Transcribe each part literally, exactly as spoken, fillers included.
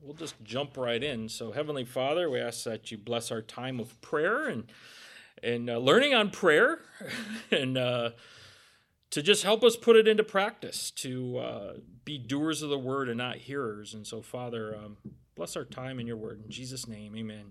we'll just jump right in. So, Heavenly Father, we ask that you bless our time of prayer and and uh, learning on prayer, and uh, to just help us put it into practice, to uh, be doers of the word and not hearers. And so, Father, um, bless our time in your word. In Jesus' name, amen.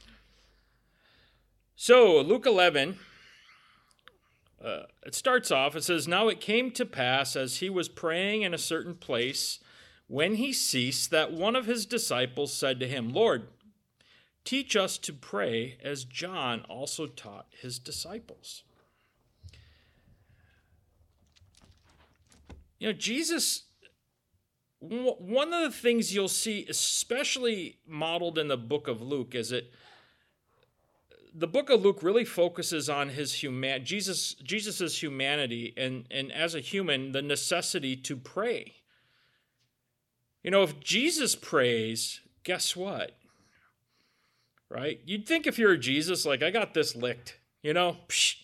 So, Luke eleven, uh, it starts off, it says, "Now it came to pass, as he was praying in a certain place, when he ceased, that one of his disciples said to him, 'Lord, teach us to pray as John also taught his disciples.'" You know, Jesus, one of the things you'll see, especially modeled in the book of Luke, is that the book of Luke really focuses on his human, Jesus, Jesus's humanity, and, and as a human, the necessity to pray. You know, if Jesus prays, guess what? Right? You'd think if you're Jesus, like, I got this licked, you know? Psh.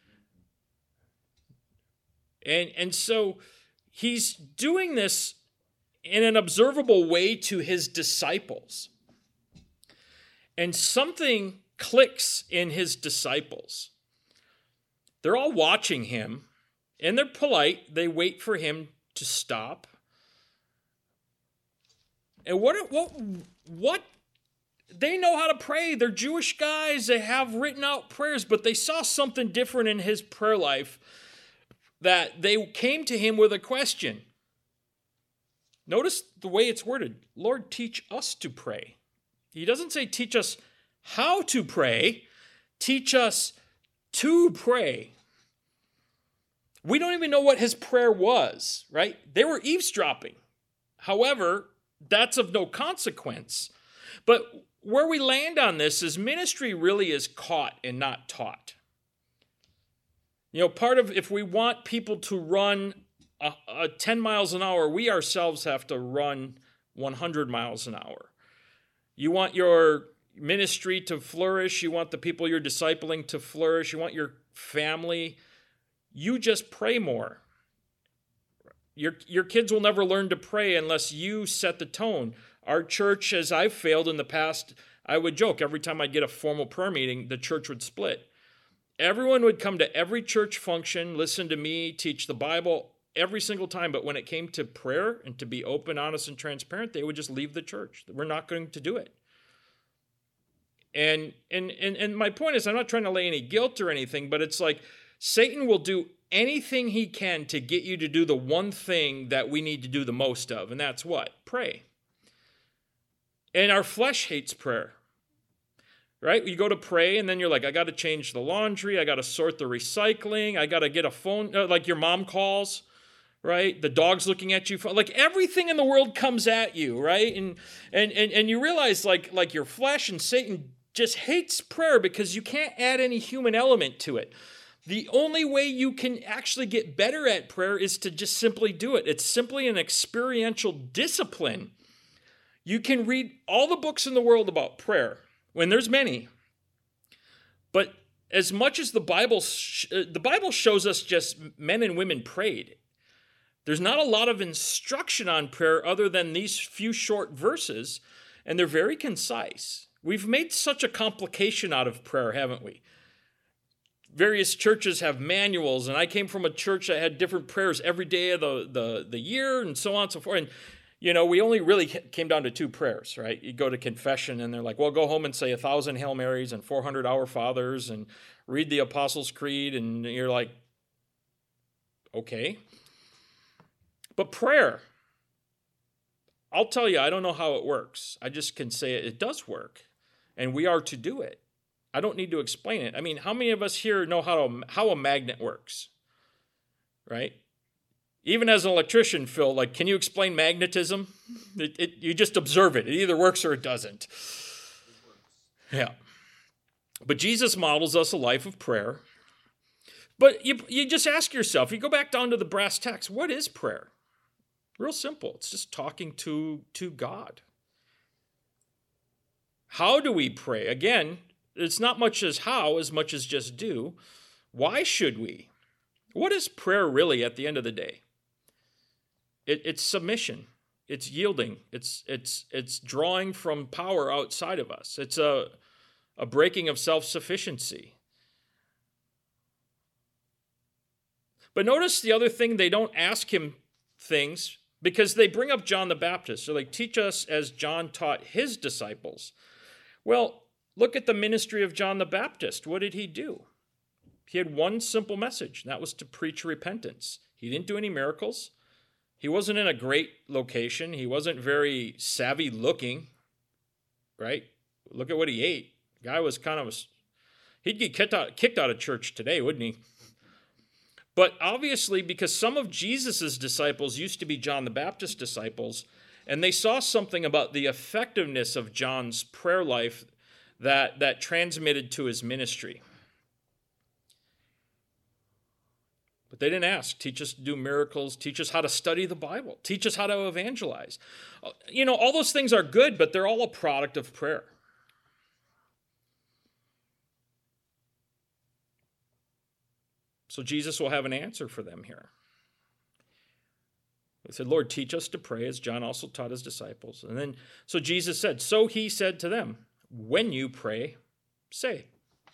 And, and so he's doing this in an observable way to his disciples. And something clicks in his disciples. They're all watching him, and they're polite. They wait for him to stop. And what, what, what, they know how to pray. They're Jewish guys. They have written out prayers, but they saw something different in his prayer life, that they came to him with a question. Notice the way it's worded. "Lord, teach us to pray." He doesn't say teach us how to pray. Teach us to pray. We don't even know what his prayer was, right? They were eavesdropping. However, that's of no consequence. But where we land on this is ministry really is caught and not taught. You know, part of, if we want people to run a, a ten miles an hour, we ourselves have to run one hundred miles an hour. You want your ministry to flourish. You want the people you're discipling to flourish. You want your family. You just pray more. Your, your kids will never learn to pray unless you set the tone. Our church, as I've failed in the past, I would joke, every time I'd get a formal prayer meeting, the church would split. Everyone would come to every church function, listen to me, teach the Bible every single time. But when it came to prayer and to be open, honest, and transparent, they would just leave the church. We're not going to do it. And, and, and, and my point is, I'm not trying to lay any guilt or anything, but it's like Satan will do anything he can to get you to do the one thing that we need to do the most of. And that's what? Pray. And our flesh hates prayer. Right? You go to pray and then you're like, I got to change the laundry. I got to sort the recycling. I got to get a phone, like your mom calls, right? The dog's looking at you. Like everything in the world comes at you, right? And and and, and you realize like, like your flesh and Satan just hates prayer because you can't add any human element to it. The only way you can actually get better at prayer is to just simply do it. It's simply an experiential discipline. You can read all the books in the world about prayer, when there's many. But as much as the Bible, sh- the Bible shows us just men and women prayed, there's not a lot of instruction on prayer other than these few short verses, and they're very concise. We've made such a complication out of prayer, haven't we? Various churches have manuals, and I came from a church that had different prayers every day of the, the, the year, and so on and so forth. And you know, we only really came down to two prayers, right? You go to confession and they're like, well, go home and say a thousand Hail Marys and four hundred Our Fathers and read the Apostles' Creed. And you're like, okay. But prayer, I'll tell you, I don't know how it works. I just can say it, it does work. And we are to do it. I don't need to explain it. I mean, how many of us here know how, to, how a magnet works, right? Even as an electrician, Phil, like, can you explain magnetism? It, it, you just observe it. It either works or it doesn't. Yeah. But Jesus models us a life of prayer. But you, you just ask yourself, you go back down to the brass tacks, what is prayer? Real simple. It's just talking to, to God. How do we pray? Again, it's not much as how as much as just do. Why should we? What is prayer really at the end of the day? It, it's submission. It's yielding. It's it's it's drawing from power outside of us. It's a a breaking of self-sufficiency. But notice the other thing, they don't ask him things because they bring up John the Baptist. They're like, teach us as John taught his disciples. Well, look at the ministry of John the Baptist. What did he do? He had one simple message, and that was to preach repentance. He didn't do any miracles. He wasn't in a great location. He wasn't very savvy looking, right? Look at what he ate. The guy was kind of, a, he'd get kicked out, kicked out of church today, wouldn't he? But obviously, because some of Jesus' disciples used to be John the Baptist disciples, and they saw something about the effectiveness of John's prayer life that, that transmitted to his ministry. But they didn't ask, teach us to do miracles, teach us how to study the Bible, teach us how to evangelize. You know, all those things are good, but they're all a product of prayer. So Jesus will have an answer for them here. He said, Lord, teach us to pray, as John also taught his disciples. And then, so Jesus said, so he said to them, when you pray, say.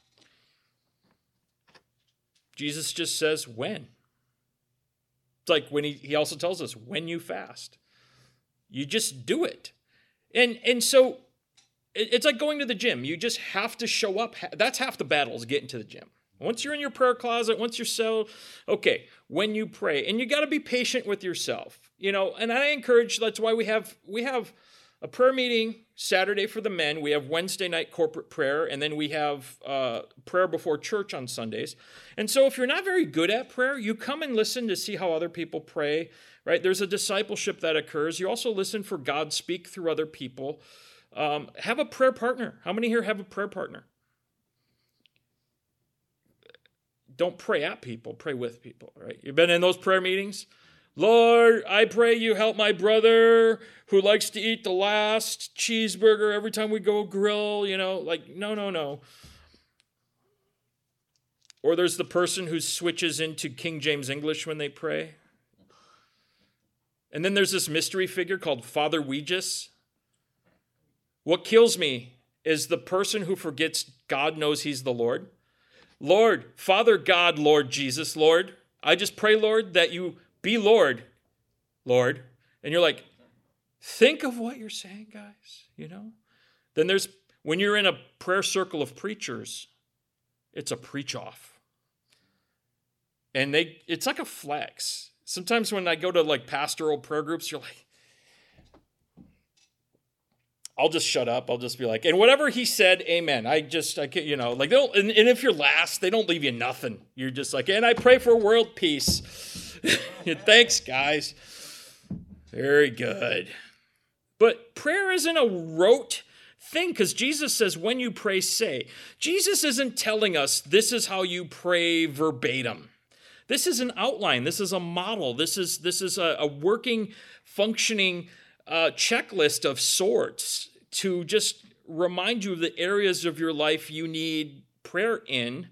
Jesus just says, when. It's like when he, he also tells us, when you fast. You just do it. And, and so it, it's like going to the gym. You just have to show up. That's half the battle, is getting to the gym. Once you're in your prayer closet, once you're settled, okay, when you pray, and you got to be patient with yourself, you know, and I encourage, that's why we have, we have a prayer meeting Saturday for the men, we have Wednesday night corporate prayer, and then we have uh, prayer before church on Sundays. And so if you're not very good at prayer, you come and listen to see how other people pray, right? There's a discipleship that occurs. You also listen for God speak through other people. Um, have a prayer partner. How many here have a prayer partner? Don't pray at people, pray with people, right? You've been in those prayer meetings? Lord, I pray you help my brother who likes to eat the last cheeseburger every time we go grill, you know, like, no, no, no. Or there's the person who switches into King James English when they pray. And then there's this mystery figure called Father Ouija's. What kills me is the person who forgets God knows he's the Lord. Lord, Father God, Lord Jesus, Lord, I just pray, Lord, that you be Lord, Lord. And you're like, think of what you're saying, guys, you know? Then there's, when you're in a prayer circle of preachers, it's a preach off. And they, it's like a flex. Sometimes when I go to like pastoral prayer groups, you're like, I'll just shut up. I'll just be like, and whatever he said, amen. I just, I can't, you know, like, they don't, and, and if you're last, they don't leave you nothing. You're just like, and I pray for world peace. Thanks, guys. Very good. But prayer isn't a rote thing, because Jesus says, when you pray, say. Jesus isn't telling us this is how you pray verbatim. This is an outline. This is a model. This is, this is a, a working, functioning Uh, checklist of sorts to just remind you of the areas of your life you need prayer in.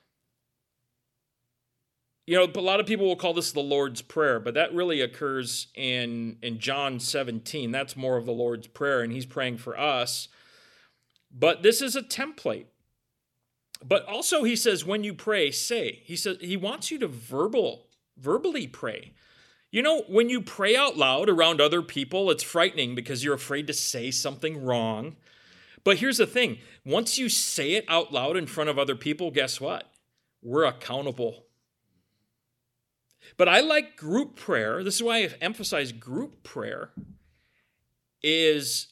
You know, a lot of people will call this the Lord's Prayer, but that really occurs in, in John seventeen. That's more of the Lord's Prayer, and he's praying for us. But this is a template. But also he says, when you pray, say. He says he wants you to verbal, verbally pray. You know, when you pray out loud around other people, it's frightening because you're afraid to say something wrong. But here's the thing. Once you say it out loud in front of other people, guess what? We're accountable. But I like group prayer. This is why I emphasize group prayer. Is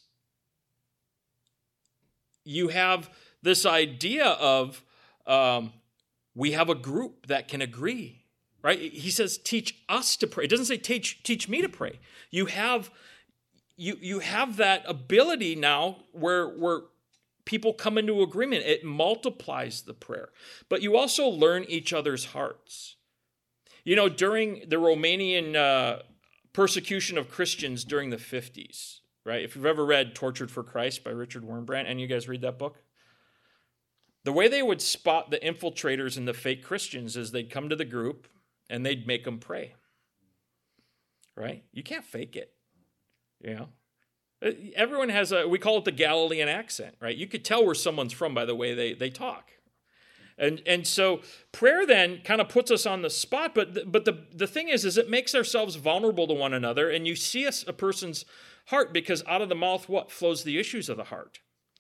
you have this idea of um, we have a group that can agree. Right? He says, teach us to pray. It doesn't say teach, teach me to pray. You have, you, you have that ability now where, where people come into agreement. It multiplies the prayer. But you also learn each other's hearts. You know, during the Romanian uh, persecution of Christians during the fifties, right? If you've ever read Tortured for Christ by Richard Wurmbrand, and you guys read that book? The way they would spot the infiltrators and the fake Christians is they'd come to the group, and they'd make them pray, right? You can't fake it. You know, everyone has a, we call it the Galilean accent, right? You could tell where someone's from by the way they, they talk. And and so prayer then kind of puts us on the spot, but the, but the, the thing is, is it makes ourselves vulnerable to one another, and you see us, a person's heart, because out of the mouth, what? Flows the issues of the heart.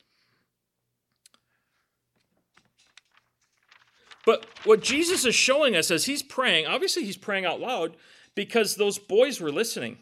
But what Jesus is showing us as he's praying, obviously he's praying out loud because those boys were listening.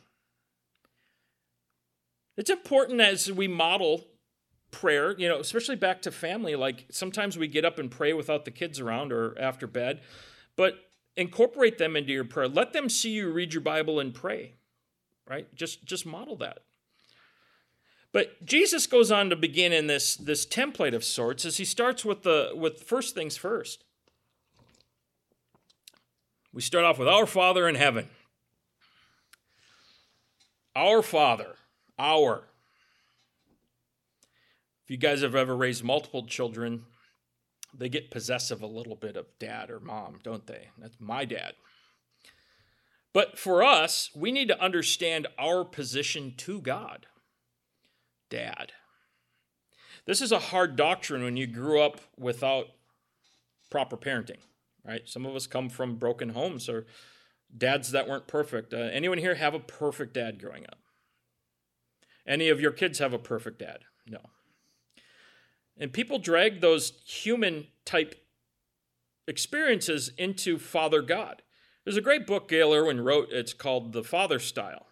It's important as we model prayer, you know, especially back to family. Like sometimes we get up and pray without the kids around or after bed, but incorporate them into your prayer. Let them see you read your Bible and pray, right? Just, just model that. But Jesus goes on to begin in this, this template of sorts as he starts with the with first things first. We start off with our Father in heaven. Our Father, our. If you guys have ever raised multiple children, they get possessive a little bit of dad or mom, don't they? That's my dad. But for us, we need to understand our position to God. Dad. This is a hard doctrine when you grew up without proper parenting, right? Some of us come from broken homes or dads that weren't perfect. Uh, anyone here have a perfect dad growing up? Any of your kids have a perfect dad? No. And people drag those human type experiences into Father God. There's a great book Gail Irwin wrote. It's called The Father Style.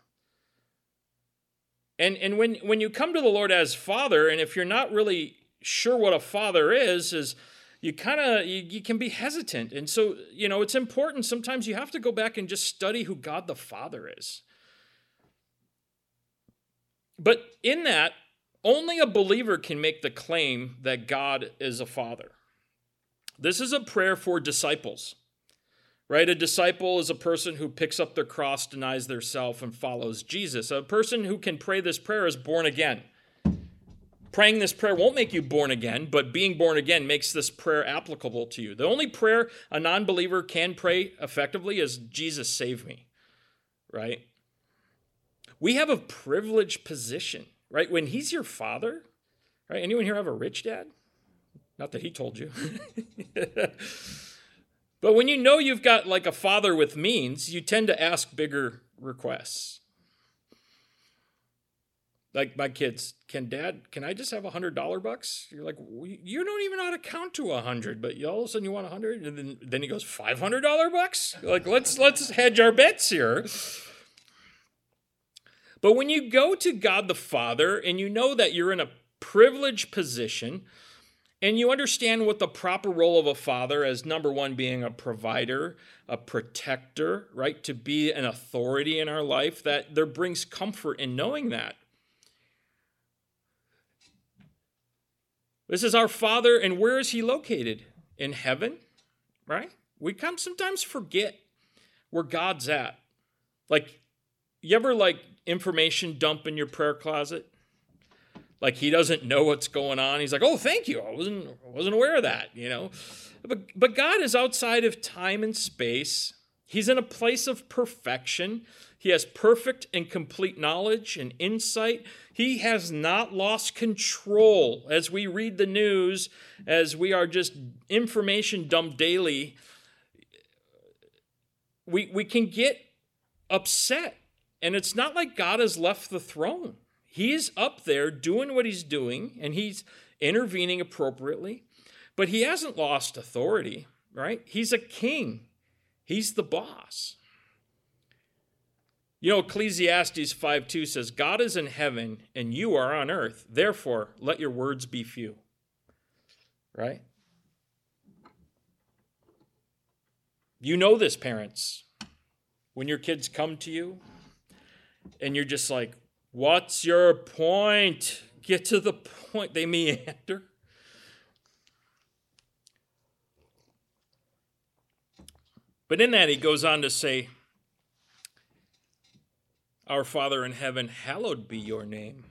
And and when, when you come to the Lord as Father, and if you're not really sure what a father is, is you kind of, you, you can be hesitant. And so, you know, it's important. Sometimes you have to go back and just study who God the Father is. But in that, only a believer can make the claim that God is a father. This is a prayer for disciples, right? A disciple is a person who picks up their cross, denies their self, and follows Jesus. A person who can pray this prayer is born again. Praying this prayer won't make you born again, but being born again makes this prayer applicable to you. The only prayer a non-believer can pray effectively is, Jesus, save me, right? We have a privileged position, right? When he's your father, right? Anyone here have a rich dad? Not that he told you. But when you know you've got like a father with means, you tend to ask bigger requests. Like my kids, can dad, can I just have a hundred dollar bucks? You're like, you don't even know how to count to a hundred, but you all of a sudden you want a hundred, and then then he goes five hundred dollar bucks. Like let's let's hedge our bets here. But when you go to God the Father and you know that you're in a privileged position, and you understand what the proper role of a father as, number one, being a provider, a protector, right? To be an authority in our life, that there brings comfort in knowing that. This is our Father, and where is he located? In heaven, right? We come sometimes forget where God's at. Like, you ever like information dump in your prayer closet? Like he doesn't know what's going on. He's like, oh, thank you. I wasn't, I wasn't aware of that, you know. But, but God is outside of time and space. He's in a place of perfection. He has perfect and complete knowledge and insight. He has not lost control. As we read the news, as we are just information dumped daily, we, we can get upset. And it's not like God has left the throne. He's up there doing what he's doing, and he's intervening appropriately, but he hasn't lost authority, right? He's a king. He's the boss. You know, Ecclesiastes five two says, God is in heaven, and you are on earth. Therefore, let your words be few, right? You know this, parents. When your kids come to you, and you're just like, what's your point? Get to the point. They meander. But in that, he goes on to say, our Father in heaven, hallowed be your name.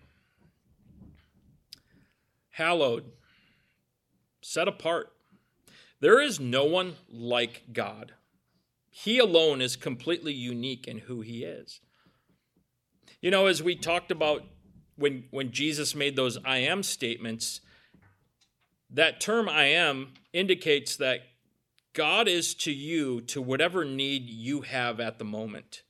Hallowed. Set apart. There is no one like God. He alone is completely unique in who he is. You know, as we talked about when, when Jesus made those I am statements, that term I am indicates that God is to you to whatever need you have at the moment.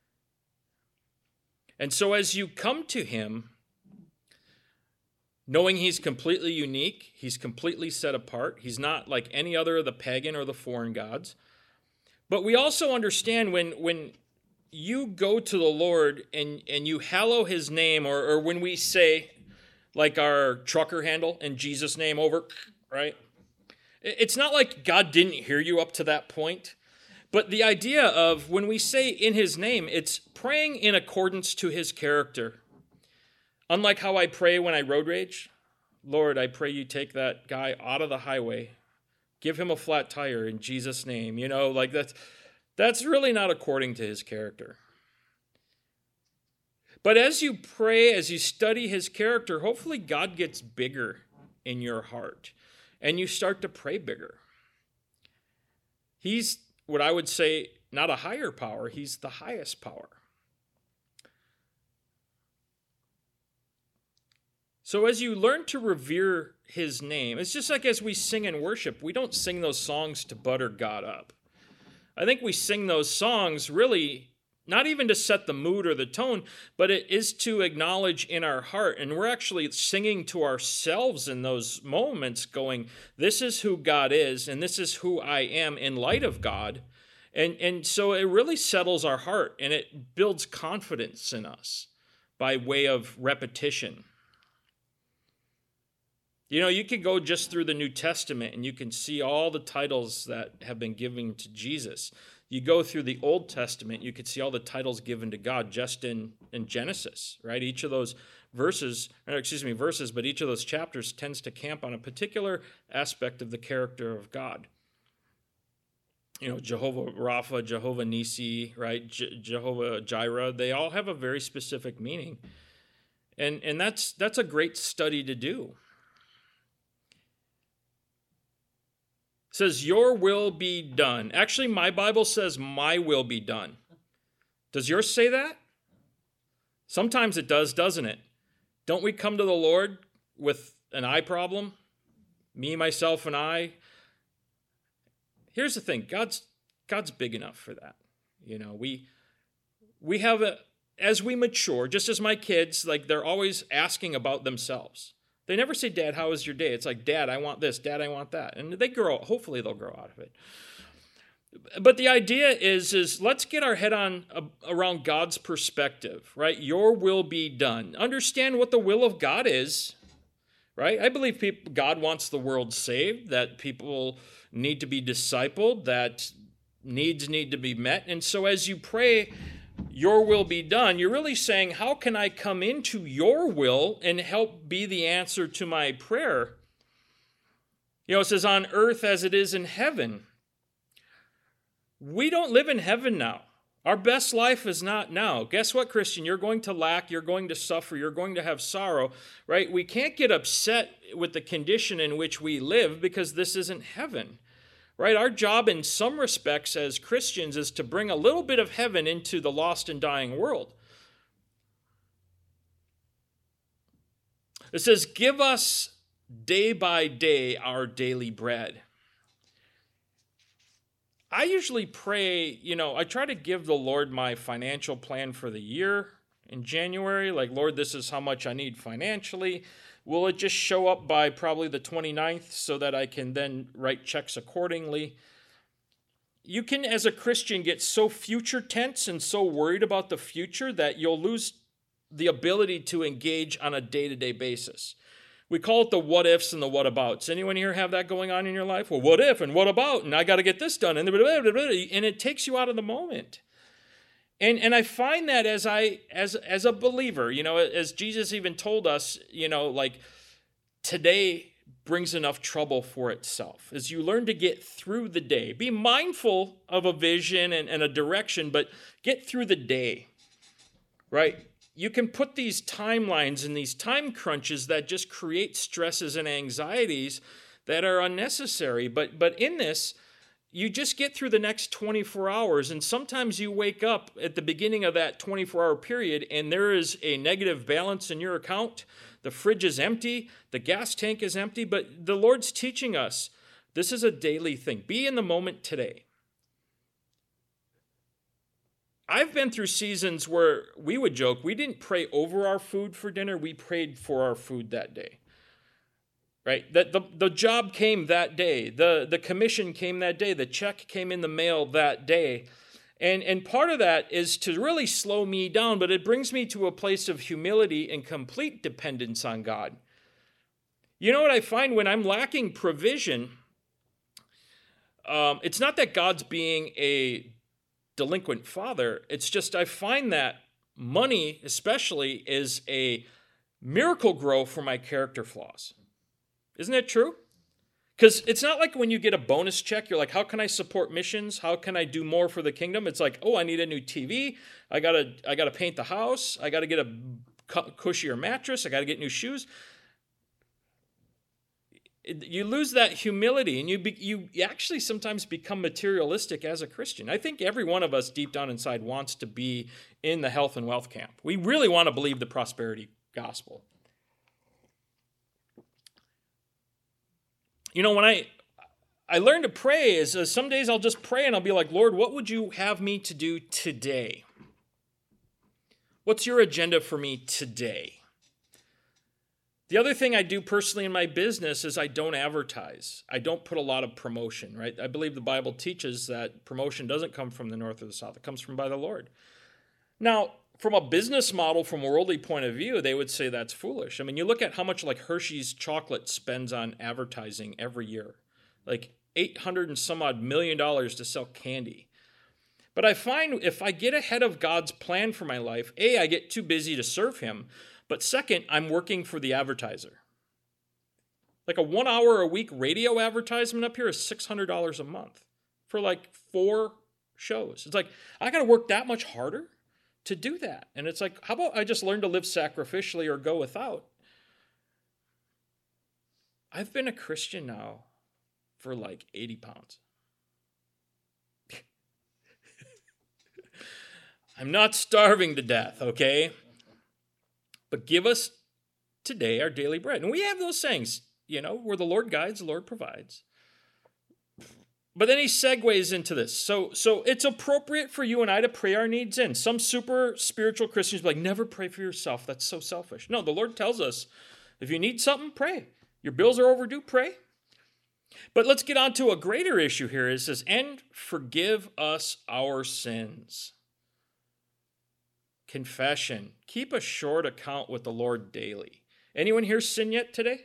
And so as you come to him, knowing he's completely unique, he's completely set apart, he's not like any other of the pagan or the foreign gods. But we also understand when, when you go to the Lord and, and you hallow his name, or, or when we say, like our trucker handle, in Jesus' name over, right? It's not like God didn't hear you up to that point. But the idea of when we say in his name, it's praying in accordance to his character. Unlike how I pray when I road rage. Lord, I pray you take that guy out of the highway. Give him a flat tire in Jesus' name. You know, like that's, that's really not according to his character. But as you pray, as you study his character, hopefully God gets bigger in your heart. And you start to pray bigger. He's, what I would say, not a higher power. He's the highest power. So as you learn to revere his name, it's just like as we sing in worship, we don't sing those songs to butter God up. I think we sing those songs really not even to set the mood or the tone, but it is to acknowledge in our heart. And we're actually singing to ourselves in those moments going, this is who God is, and this is who I am in light of God. And, and so it really settles our heart, and it builds confidence in us by way of repetition. You know, you could go just through the New Testament, and you can see all the titles that have been given to Jesus. You go through the Old Testament, you could see all the titles given to God just in, in Genesis, right? Each of those verses, or excuse me, verses, but each of those chapters tends to camp on a particular aspect of the character of God. You know, Jehovah Rapha, Jehovah Nisi, right? Je- Jehovah Jireh, they all have a very specific meaning. And, and that's, that's a great study to do. It says, your will be done. Actually, my Bible says, my will be done. Does yours say that? Sometimes it does, doesn't it? Don't we come to the Lord with an I problem? Me, myself, and I. Here's the thing. God's God's big enough for that. You know, we we have a, as we mature, just as my kids, like they're always asking about themselves. They never say, Dad, how was your day? It's like, Dad, I want this. Dad, I want that. And they grow, hopefully they'll grow out of it. But the idea is, is let's get our head on uh, around God's perspective, right? Your will be done. Understand what the will of God is, right? I believe people, God wants the world saved, that people need to be discipled, that needs need to be met. And so as you pray, your will be done, you're really saying, how can I come into your will and help be the answer to my prayer? You know, it says, on earth as it is in heaven. We don't live in heaven now. Our best life is not now. Guess what, Christian? You're going to lack, you're going to suffer, you're going to have sorrow, right? We can't get upset with the condition in which we live because this isn't heaven. Right? Our job in some respects as Christians is to bring a little bit of heaven into the lost and dying world. It says, give us day by day our daily bread. I usually pray, you know, I try to give the Lord my financial plan for the year in January. Like, Lord, this is how much I need financially. Will it just show up by probably the twenty-ninth so that I can then write checks accordingly? You can, as a Christian, get so future tense and so worried about the future that you'll lose the ability to engage on a day-to-day basis. We call it the what ifs and the what abouts. Anyone here have that going on in your life? Well, what if and what about? And I got to get this done. And and it takes you out of the moment. And and I find that as I as as a believer, you know, as Jesus even told us, you know, like today brings enough trouble for itself. As you learn to get through the day, be mindful of a vision and, and a direction, but get through the day, right? You can put these timelines and these time crunches that just create stresses and anxieties that are unnecessary. But but in this, you just get through the next twenty-four hours, and sometimes you wake up at the beginning of that twenty-four hour period and there is a negative balance in your account. The fridge is empty, the gas tank is empty, but the Lord's teaching us this is a daily thing. Be in the moment today. I've been through seasons where we would joke, we didn't pray over our food for dinner, we prayed for our food that day. Right? That the, the job came that day. The, the commission came that day. The check came in the mail that day. And, and part of that is to really slow me down, but it brings me to a place of humility and complete dependence on God. You know what I find when I'm lacking provision? Um, it's not that God's being a delinquent father. It's just I find that money especially is a miracle grow for my character flaws. Isn't that true? Because it's not like when you get a bonus check, you're like, how can I support missions? How can I do more for the kingdom? It's like, oh, I need a new T V. I gotta, I gotta paint the house. I gotta get a cushier mattress. I gotta get new shoes. You lose that humility, and you be, you actually sometimes become materialistic as a Christian. I think every one of us deep down inside wants to be in the health and wealth camp. We really want to believe the prosperity gospel. You know, when I I learned to pray is uh, some days I'll just pray and I'll be like, Lord, what would you have me to do today? What's your agenda for me today? The other thing I do personally in my business is I don't advertise. I don't put a lot of promotion, right? I believe the Bible teaches that promotion doesn't come from the north or the south. It comes from by the Lord. Now, from a business model, from a worldly point of view, they would say that's foolish. I mean, you look at how much like Hershey's chocolate spends on advertising every year, like eight hundred and some odd million dollars to sell candy. But I find if I get ahead of God's plan for my life, A, I get too busy to serve him. But second, I'm working for the advertiser. Like a one hour a week radio advertisement up here is six hundred dollars a month for like four shows. It's like, I got to work that much harder to do that. And it's like, how about I just learn to live sacrificially or go without? I've been a Christian now for like eighty pounds. I'm not starving to death, okay? But give us today our daily bread. And we have those sayings, you know, where the Lord guides, the Lord provides. But then he segues into this. So, so it's appropriate for you and I to pray our needs in. Some super spiritual Christians be like, never pray for yourself. That's so selfish. No, the Lord tells us, if you need something, pray. Your bills are overdue, pray. But let's get on to a greater issue here. It says, and forgive us our sins. Confession. Keep a short account with the Lord daily. Anyone here sin yet today?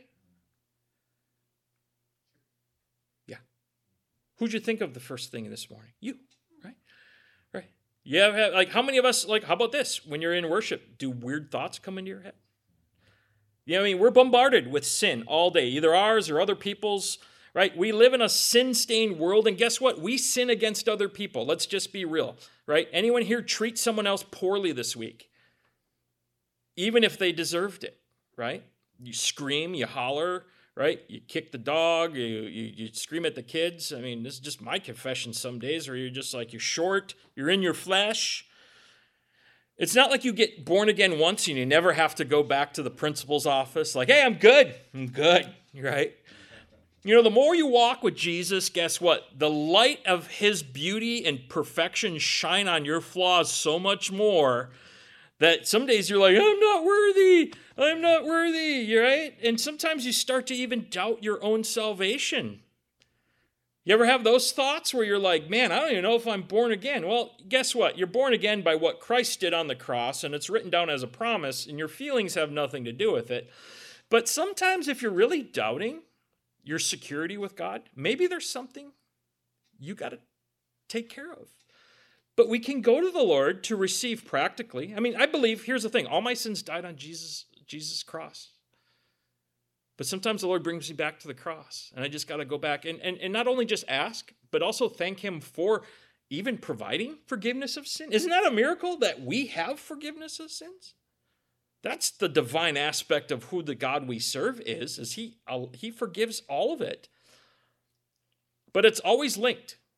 Who'd you think of the first thing this morning? You, right? Right. Yeah, like how many of us, like, how about this? When you're in worship, do weird thoughts come into your head? You know what I mean? We're bombarded with sin all day, either ours or other people's, right? We live in a sin-stained world, and guess what? We sin against other people. Let's just be real, right? Anyone here treat someone else poorly this week? Even if they deserved it, right? You scream, you holler, right? You kick the dog, you, you you scream at the kids. I mean, this is just my confession some days where you're just like, you're short, you're in your flesh. It's not like you get born again once and you never have to go back to the principal's office like, hey, I'm good, I'm good, right? You know, the more you walk with Jesus, guess what? The light of his beauty and perfection shine on your flaws so much more that some days you're like, I'm not worthy. I'm not worthy, right? And sometimes you start to even doubt your own salvation. You ever have those thoughts where you're like, man, I don't even know if I'm born again? Well, guess what? You're born again by what Christ did on the cross, and it's written down as a promise, and your feelings have nothing to do with it. But sometimes if you're really doubting your security with God, maybe there's something you got to take care of. But we can go to the Lord to receive practically. I mean, I believe, here's the thing, all my sins died on Jesus, Jesus' cross. But sometimes the Lord brings me back to the cross, and I just got to go back and, and, and not only just ask, but also thank him for even providing forgiveness of sin. Isn't that a miracle that we have forgiveness of sins? That's the divine aspect of who the God we serve is, is he, he forgives all of it. But it's always linked.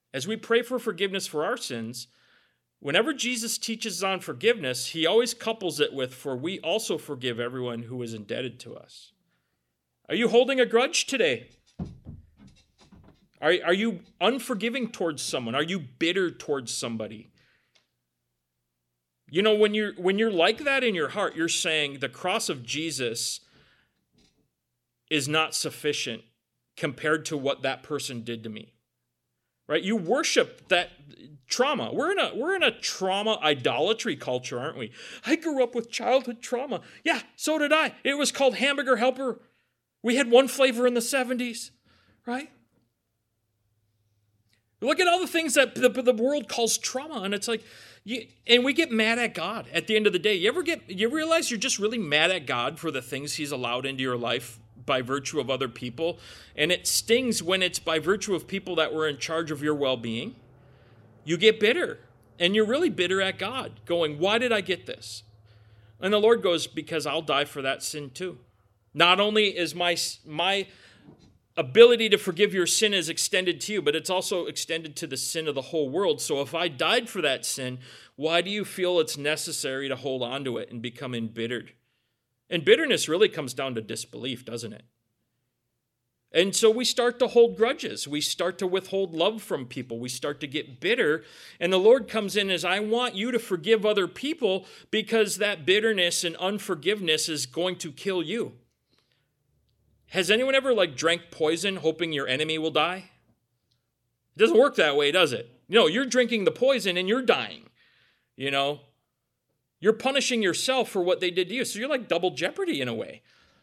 As we pray for forgiveness for our sins, whenever Jesus teaches on forgiveness, he always couples it with, for we also forgive everyone who is indebted to us. Are you holding a grudge today? Are, are you unforgiving towards someone? Are you bitter towards somebody? You know, when you're, when you're like that in your heart, you're saying the cross of Jesus is not sufficient compared to what that person did to me. Right? You worship that trauma. We're in a we're in a trauma idolatry culture, aren't we? I grew up with childhood trauma. Yeah, so did I. It was called Hamburger Helper. We had one flavor in the seventies, right? Look at all the things that the, the world calls trauma, and it's like, you, and we get mad at God at the end of the day. You ever get you realize you're just really mad at God for the things he's allowed into your life by virtue of other people, and it stings when it's by virtue of people that were in charge of your well-being. You get bitter, and you're really bitter at God, going, why did I get this? And the Lord goes, because I'll die for that sin too. Not only is my my ability to forgive your sin is extended to you, but it's also extended to the sin of the whole world. So if I died for that sin, why do you feel it's necessary to hold on to it and become embittered? And bitterness really comes down to disbelief, doesn't it? And so we start to hold grudges. We start to withhold love from people. We start to get bitter. And the Lord comes in as, I want you to forgive other people because that bitterness and unforgiveness is going to kill you. Has anyone ever like drank poison hoping your enemy will die? It doesn't work that way, does it? You know, you're drinking the poison and you're dying. You know, you're punishing yourself for what they did to you. So you're like double jeopardy in a way.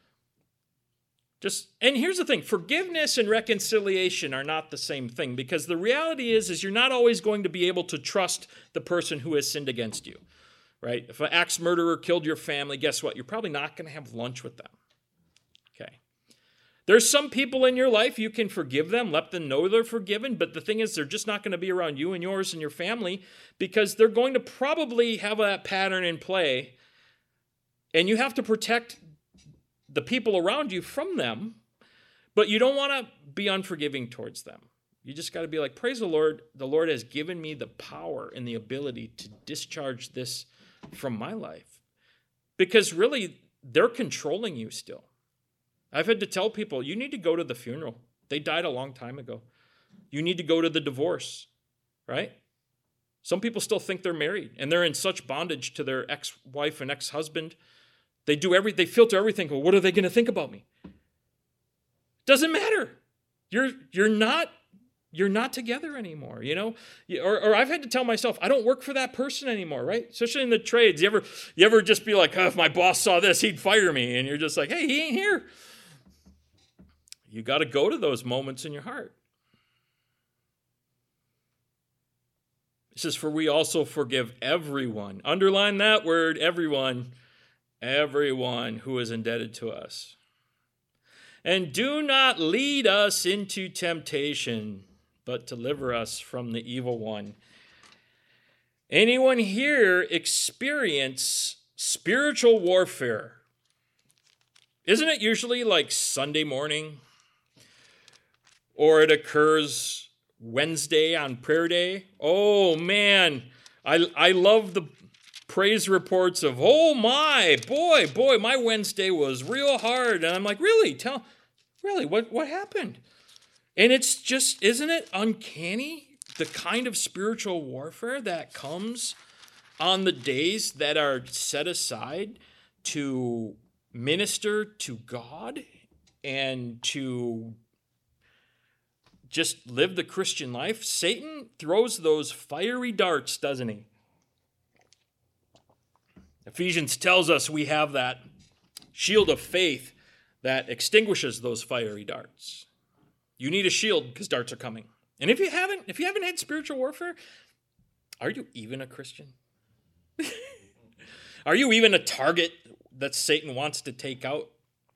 Just, and here's the thing, forgiveness and reconciliation are not the same thing, because the reality is, is you're not always going to be able to trust the person who has sinned against you, right? If an axe murderer killed your family, guess what? You're probably not going to have lunch with them. Okay. There's some people in your life, you can forgive them, let them know they're forgiven, but the thing is, they're just not going to be around you and yours and your family, because they're going to probably have that pattern in play, and you have to protect the people around you from them, but you don't want to be unforgiving towards them. You just got to be like, praise the Lord, the Lord has given me the power and the ability to discharge this from my life. Because really, they're controlling you still. I've had to tell people, you need to go to the funeral. They died a long time ago. You need to go to the divorce, right? Some people still think they're married, and they're in such bondage to their ex-wife and ex-husband. They do every, they filter everything. Well, what are they going to think about me? Doesn't matter. You're you're not you're not together anymore, you know. Or, or I've had to tell myself, I don't work for that person anymore, right? Especially in the trades. You ever you ever just be like, oh, if my boss saw this, he'd fire me, and you're just like, hey, he ain't here. You got to go to those moments in your heart. It says, for we also forgive everyone. Underline that word, everyone. Everyone who is indebted to us. And do not lead us into temptation, but deliver us from the evil one. Anyone here experience spiritual warfare? Isn't it usually like Sunday morning? Or it occurs Wednesday on prayer day? Oh man, I I love the praise reports of, oh my, boy, boy, my Wednesday was real hard. And I'm like, really? Tell, really, what, what happened? And it's just, isn't it uncanny, the kind of spiritual warfare that comes on the days that are set aside to minister to God and to just live the Christian life? Satan throws those fiery darts, doesn't he? Ephesians tells us we have that shield of faith that extinguishes those fiery darts. You need a shield because darts are coming. And if you haven't, if you haven't had spiritual warfare, are you even a Christian? Are you even a target that Satan wants to take out?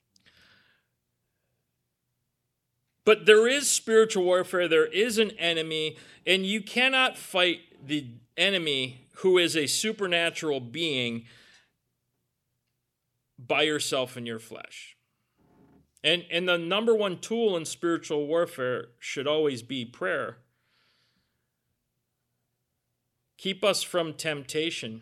But there is spiritual warfare, there is an enemy, and you cannot fight the enemy who is a supernatural being by yourself in your flesh. And, and the number one tool in spiritual warfare should always be prayer. keep us from temptation.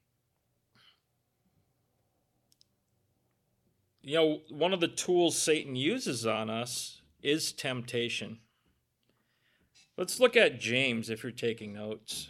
You know, one of the tools Satan uses on us is temptation. Let's look at James if you're taking notes.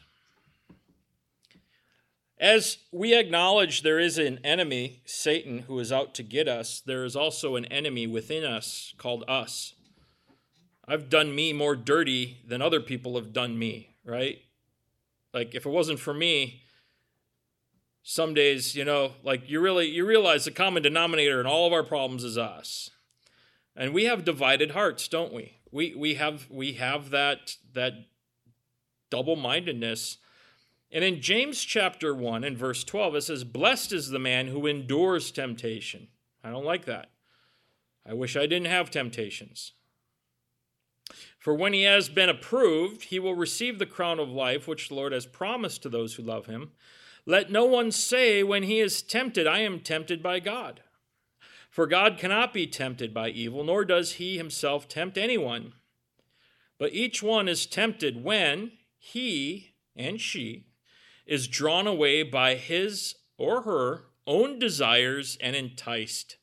As we acknowledge there is an enemy, Satan, who is out to get us, there is also an enemy within us called us. I've done me more dirty than other people have done me, right? Like, if it wasn't for me, some days, you know, like you really, you realize the common denominator in all of our problems is us. And we have divided hearts, don't we? We we have we have that that double-mindedness. And in James chapter one and verse twelve, it says, "Blessed is the man who endures temptation." I don't like that. I wish I didn't have temptations. "For when he has been approved, he will receive the crown of life which the Lord has promised to those who love him. Let no one say when he is tempted, 'I am tempted by God.' For God cannot be tempted by evil, nor does he himself tempt anyone. But each one is tempted when he and she is drawn away by his or her own desires and enticed.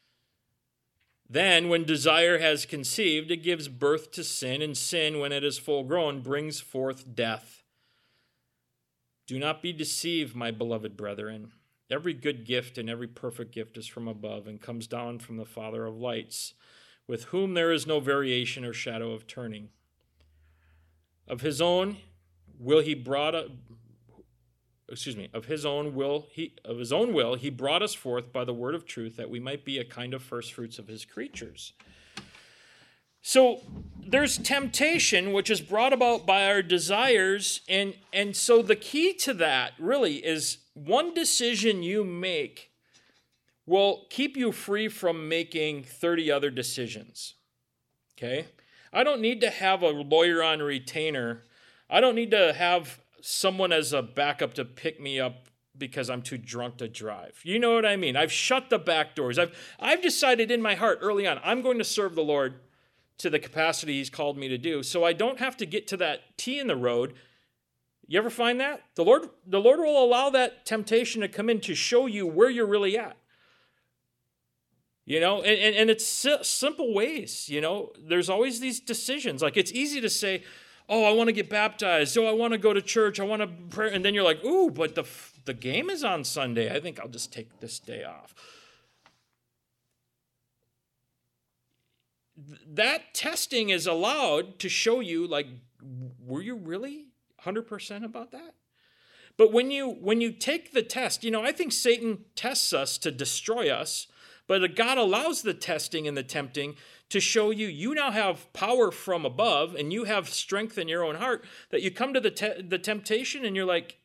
Then, when desire has conceived, it gives birth to sin, and sin, when it is full grown, brings forth death. Do not be deceived, my beloved brethren. Every good gift and every perfect gift is from above and comes down from the Father of lights, with whom there is no variation or shadow of turning. Of his own will he brought a, excuse me, of his own will he of his own will he brought us forth by the word of truth, that we might be a kind of first fruits of his creatures. So there's temptation, which is brought about by our desires, and, and so the key to that really is one decision you make will keep you free from making thirty other decisions, okay? I don't need to have a lawyer on retainer. I don't need to have someone as a backup to pick me up because I'm too drunk to drive. You know what I mean? I've shut the back doors. I've, I've decided in my heart early on, I'm going to serve the Lord to the capacity he's called me to do. So I don't have to get to that T in the road. You ever find that? The Lord, the Lord will allow that temptation to come in to show you where you're really at. You know, and, and, and it's simple ways, you know. There's always these decisions. Like, it's easy to say, oh, I want to get baptized. Oh, I want to go to church. I want to pray. And then you're like, ooh, but the the game is on Sunday. I think I'll just take this day off. That testing is allowed to show you, like, were you really one hundred percent about that? But when you when you take the test, you know, I think Satan tests us to destroy us, but God allows the testing and the tempting to show you you now have power from above and you have strength in your own heart, that you come to the te- the temptation and you're like,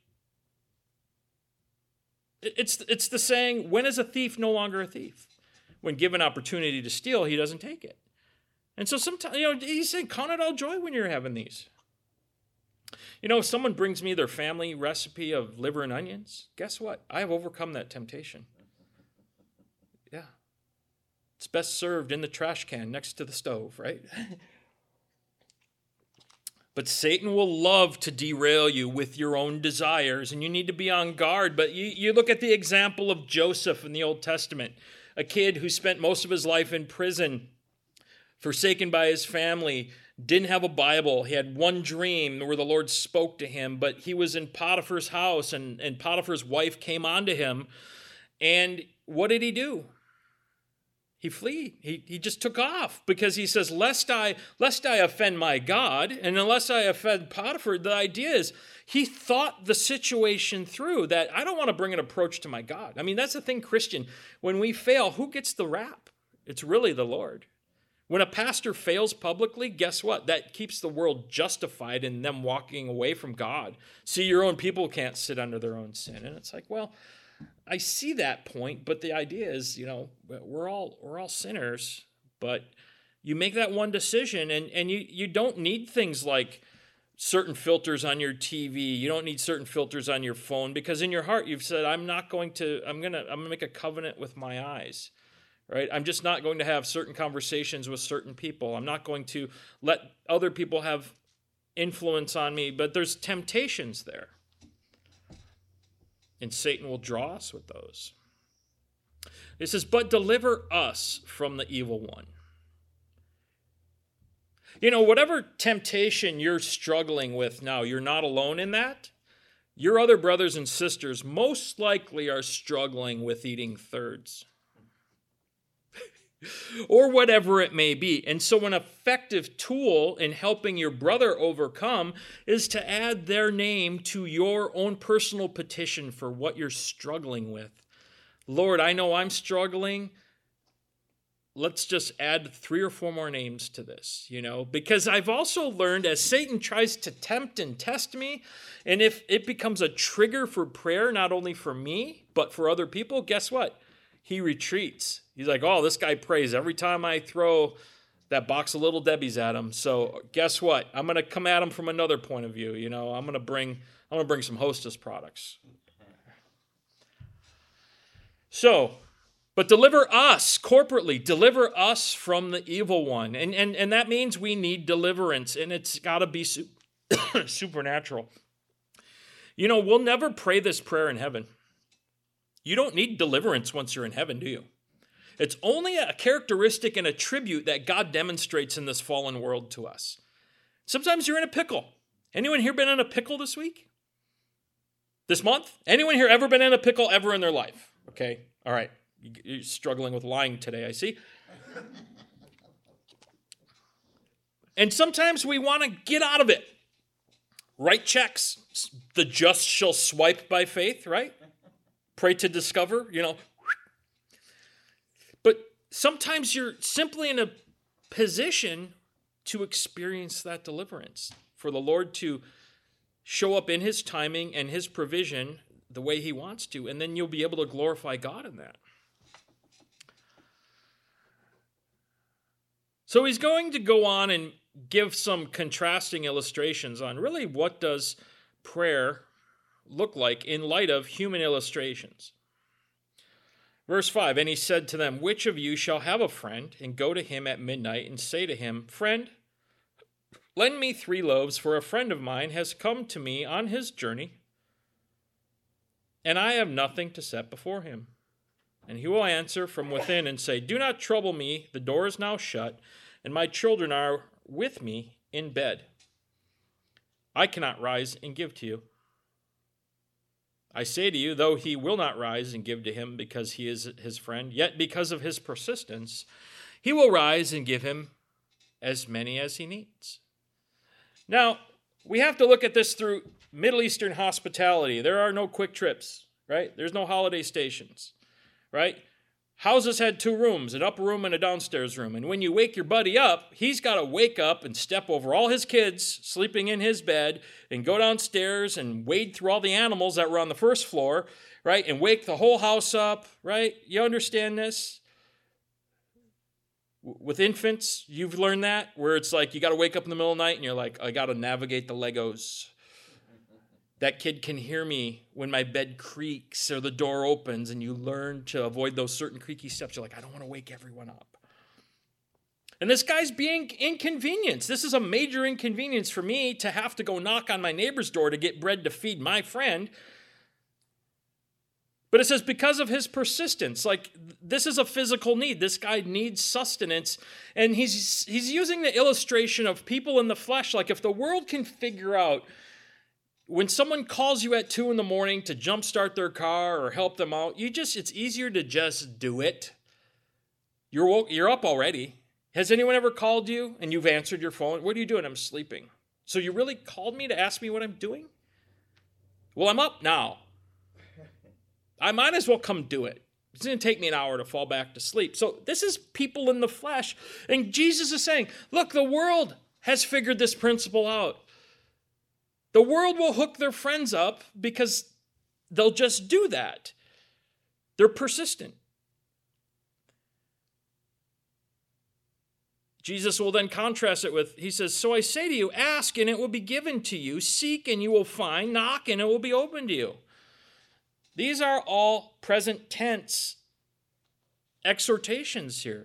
it's it's the saying, when is a thief no longer a thief? When given opportunity to steal, he doesn't take it. And so sometimes, you know, he's saying, count it all joy when you're having these. You know, if someone brings me their family recipe of liver and onions, guess what? I have overcome that temptation. Yeah. It's best served in the trash can next to the stove, right? But Satan will love to derail you with your own desires, and you need to be on guard. But you, you look at the example of Joseph in the Old Testament, a kid who spent most of his life in prison, forsaken by his family, didn't have a Bible. He had one dream where the Lord spoke to him, but he was in Potiphar's house, and, and Potiphar's wife came on to him. And what did he do? He fled. He, he just took off because he says, lest I, lest I offend my God, and unless I offend Potiphar, the idea is he thought the situation through, that I don't want to bring an approach to my God. I mean, that's the thing, Christian. When we fail, who gets the rap? It's really the Lord. When a pastor fails publicly, guess what? That keeps the world justified in them walking away from God. See, your own people can't sit under their own sin. And it's like, well, I see that point, but the idea is, you know, we're all we're all sinners, but you make that one decision, and, and you, you don't need things like certain filters on your T V. You don't need certain filters on your phone, because in your heart you've said, I'm not going to, I'm gonna I'm gonna make a covenant with my eyes. Right? I'm just not going to have certain conversations with certain people. I'm not going to let other people have influence on me, but there's temptations there. And Satan will draw us with those. It says, but deliver us from the evil one. You know, whatever temptation you're struggling with now, you're not alone in that. Your other brothers and sisters most likely are struggling with eating thirds. Or whatever it may be. And so an effective tool in helping your brother overcome is to add their name to your own personal petition for what you're struggling with. Lord, I know I'm struggling. Let's just add three or four more names to this, you know, because I've also learned as Satan tries to tempt and test me, and if it becomes a trigger for prayer, not only for me, but for other people, guess what? He retreats. He's like, oh, this guy prays every time I throw that box of Little Debbie's at him. So guess what? I'm going to come at him from another point of view. You know, I'm going to bring, I'm going to bring some Hostess products. So, but deliver us corporately, deliver us from the evil one. And, and, and that means we need deliverance, and it's got to be su- supernatural. You know, we'll never pray this prayer in heaven. You don't need deliverance once you're in heaven, do you? It's only a characteristic and a tribute that God demonstrates in this fallen world to us. Sometimes you're in a pickle. Anyone here been in a pickle this week? This month? Anyone here ever been in a pickle ever in their life? Okay, all right. You're struggling with lying today, I see. And sometimes we want to get out of it. Write checks. The just shall swipe by faith, right? Pray to discover, you know. But sometimes you're simply in a position to experience that deliverance, for the Lord to show up in his timing and his provision the way he wants to, and then you'll be able to glorify God in that. So he's going to go on and give some contrasting illustrations on really what does prayer look like in light of human illustrations. Verse five, and he said to them, which of you shall have a friend and go to him at midnight and say to him, friend, lend me three loaves, for a friend of mine has come to me on his journey, and I have nothing to set before him. And he will answer from within and say, do not trouble me, the door is now shut, and my children are with me in bed. I cannot rise and give to you. I say to you, though he will not rise and give to him because he is his friend, yet because of his persistence, he will rise and give him as many as he needs. Now, we have to look at this through Middle Eastern hospitality. There are no quick trips, right? There's no holiday stations, right? Houses had two rooms, an upper room and a downstairs room. And when you wake your buddy up, he's got to wake up and step over all his kids sleeping in his bed and go downstairs and wade through all the animals that were on the first floor, right? And wake the whole house up, right? You understand this? With infants, you've learned that, where it's like you got to wake up in the middle of the night and you're like, I got to navigate the Legos. That kid can hear me when my bed creaks or the door opens, and you learn to avoid those certain creaky steps. You're like, I don't want to wake everyone up. And this guy's being inconvenienced. This is a major inconvenience for me to have to go knock on my neighbor's door to get bread to feed my friend. But it says because of his persistence, like this is a physical need. This guy needs sustenance. And he's he's using the illustration of people in the flesh. Like if the world can figure out when someone calls you at two in the morning to jumpstart their car or help them out, you just it's easier to just do it. You're woke, you're up already. Has anyone ever called you and you've answered your phone? What are you doing? I'm sleeping. So you really called me to ask me what I'm doing? Well, I'm up now. I might as well come do it. It's going to take me an hour to fall back to sleep. So this is people in the flesh. And Jesus is saying, look, the world has figured this principle out. The world will hook their friends up because they'll just do that. They're persistent. Jesus will then contrast it with, he says, so I say to you, ask and it will be given to you. Seek and you will find. Knock and it will be opened to you. These are all present tense exhortations here.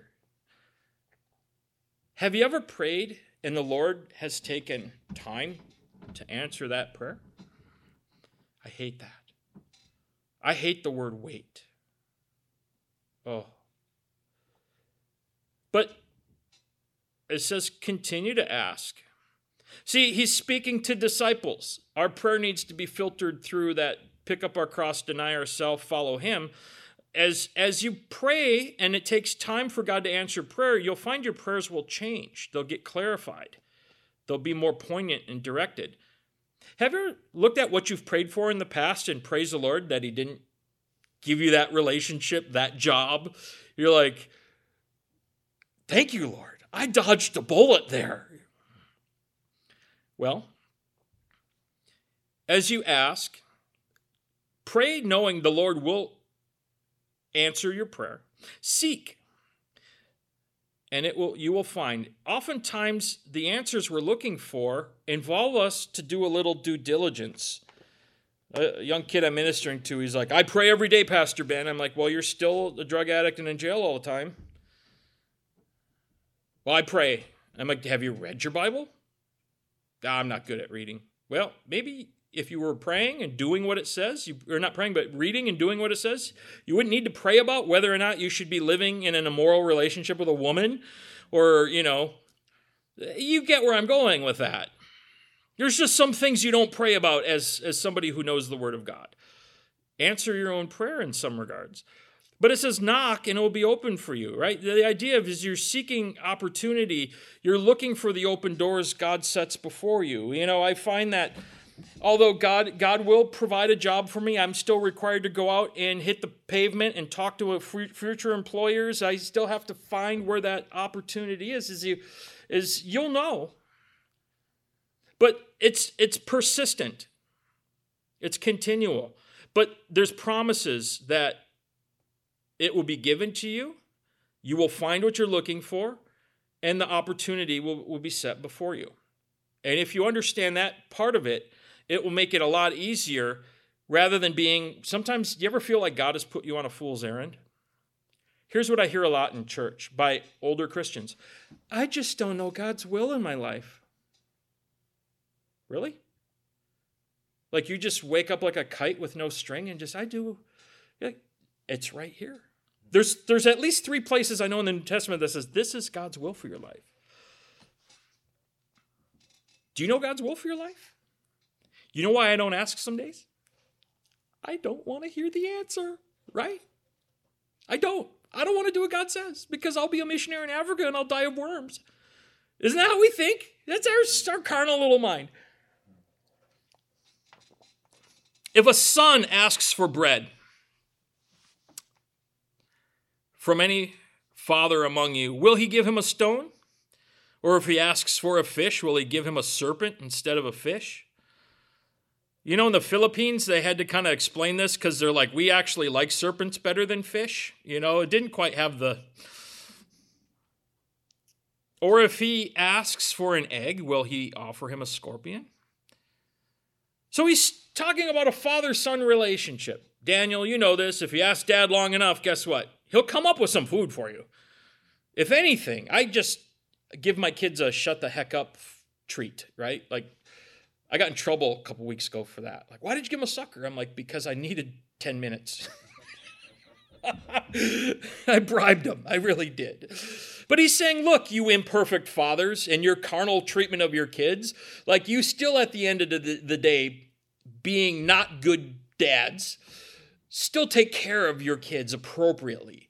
Have you ever prayed and the Lord has taken time to answer that prayer? I hate that. I hate the word wait. Oh. But it says continue to ask. See, he's speaking to disciples. Our prayer needs to be filtered through that pick up our cross, deny ourselves, follow him. As, as you pray and it takes time for God to answer prayer, you'll find your prayers will change. They'll get clarified. They'll be more poignant and directed. Have you ever looked at what you've prayed for in the past and praise the Lord that he didn't give you that relationship, that job? You're like, thank you, Lord. I dodged a bullet there. Well, as you ask, pray knowing the Lord will answer your prayer. Seek, and it will you will find. Oftentimes, the answers we're looking for involve us to do a little due diligence. A young kid I'm ministering to, he's like, I pray every day, Pastor Ben. I'm like, well, you're still a drug addict and in jail all the time. Well, I pray. I'm like, have you read your Bible? Ah, I'm not good at reading. Well, maybe if you were praying and doing what it says, you, or not praying, but reading and doing what it says, you wouldn't need to pray about whether or not you should be living in an immoral relationship with a woman, or, you know, you get where I'm going with that. There's just some things you don't pray about as, as somebody who knows the Word of God. Answer your own prayer in some regards. But it says knock and it will be open for you, right? The idea of is you're seeking opportunity. You're looking for the open doors God sets before you. You know, I find that although God God will provide a job for me, I'm still required to go out and hit the pavement and talk to a future employers. I still have to find where that opportunity is. Is you, is you'll know. But it's it's persistent. It's continual. But there's promises that it will be given to you. You will find what you're looking for, and the opportunity will, will be set before you. And if you understand that part of it, it will make it a lot easier rather than being, sometimes, do you ever feel like God has put you on a fool's errand? Here's what I hear a lot in church by older Christians. I just don't know God's will in my life. Really? Like you just wake up like a kite with no string and just, I do. It's right here. There's, there's at least three places I know in the New Testament that says this is God's will for your life. Do you know God's will for your life? You know why I don't ask some days? I don't want to hear the answer, right? I don't. I don't want to do what God says because I'll be a missionary in Africa and I'll die of worms. Isn't that how we think? That's our, our carnal little mind. If a son asks for bread from any father among you, will he give him a stone? Or if he asks for a fish, will he give him a serpent instead of a fish? You know, in the Philippines, they had to kind of explain this because they're like, we actually like serpents better than fish. You know, it didn't quite have the... Or if he asks for an egg, will he offer him a scorpion? So he's talking about a father-son relationship. Daniel, you know this. If you ask dad long enough, guess what? He'll come up with some food for you. If anything, I just give my kids a shut the heck up treat, right? Like, I got in trouble a couple weeks ago for that. Like, why did you give him a sucker? I'm like, because I needed ten minutes. I bribed him. I really did. But he's saying, look, you imperfect fathers and your carnal treatment of your kids, like you still at the end of the, the day, being not good dads, still take care of your kids appropriately.